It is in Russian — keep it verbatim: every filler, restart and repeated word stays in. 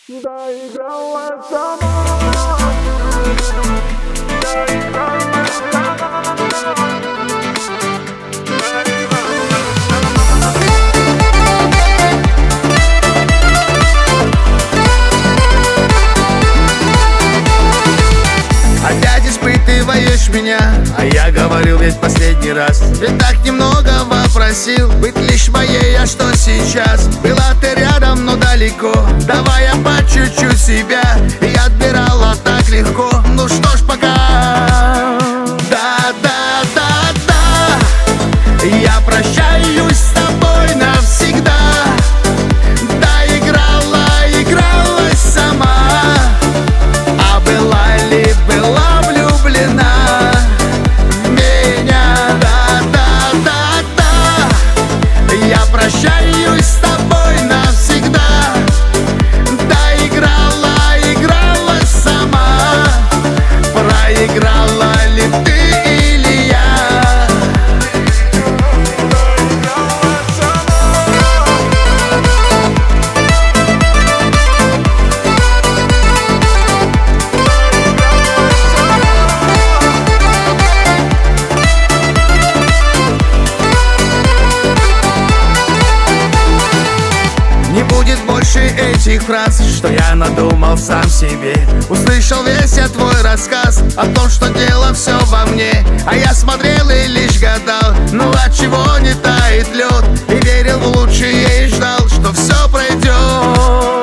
Доиграла сама, доиграла сама. Опять испытываешь меня, а я говорил ведь последний раз. Ведь так немного попросил быть лишь моей, а что сейчас? Была ты рядом, но далеко. Давай я по чуть-чуть себя, и отбирала так легко. Ну что ж, пока. Да, да, да, да, я прощаюсь с тобой навсегда. Доиграла, игралась сама. А была ли, была влюблена в меня? Да, да, да, да, я прощаюсь с тобой навсегда. Доиграла, игралась сама. Проиграла ли ты или я? Не будет больше этих фраз, что я надумал сам себе. Услышал весь я твой рассказ о том, что дело все во мне. А я смотрел и лишь гадал, ну отчего не тает лед. И верил в лучшее и ждал, что все пройдет.